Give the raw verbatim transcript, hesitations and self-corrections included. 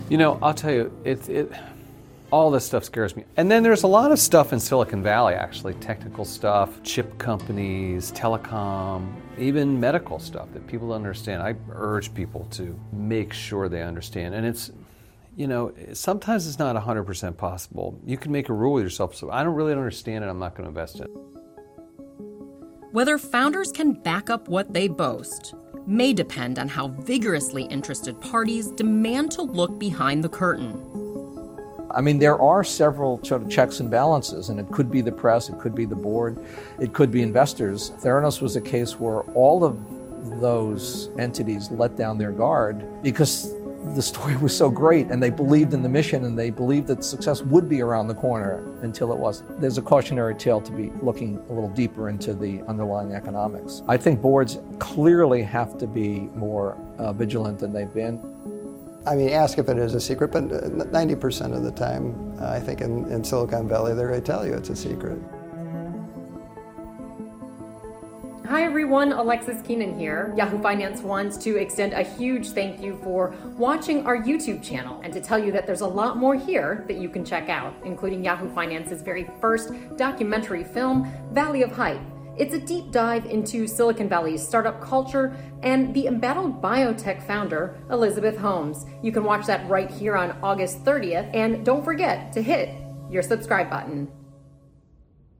You know, I'll tell you, it, it, all this stuff scares me. And then there's a lot of stuff in Silicon Valley, actually, technical stuff, chip companies, telecom, even medical stuff that people understand. I urge people to make sure they understand. And it's, you know, sometimes it's not one hundred percent possible. You can make a rule with yourself, so I don't really understand it, I'm not going to invest in it. Whether founders can back up what they boast may depend on how vigorously interested parties demand to look behind the curtain. I mean, there are several sort of checks and balances, and it could be the press, it could be the board, it could be investors. Theranos was a case where all of those entities let down their guard because the story was so great, and they believed in the mission, and they believed that success would be around the corner until it wasn't. There's a cautionary tale to be looking a little deeper into the underlying economics. I think boards clearly have to be more uh, vigilant than they've been. I mean, ask if it is a secret, but ninety percent of the time, uh, I think in, in Silicon Valley, they're going to tell you it's a secret. Hi everyone, Alexis Keenan here. Yahoo Finance wants to extend a huge thank you for watching our YouTube channel and to tell you that there's a lot more here that you can check out, including Yahoo Finance's very first documentary film, Valley of Hype. It's a deep dive into Silicon Valley's startup culture and the embattled biotech founder, Elizabeth Holmes. You can watch that right here on August thirtieth, and don't forget to hit your subscribe button.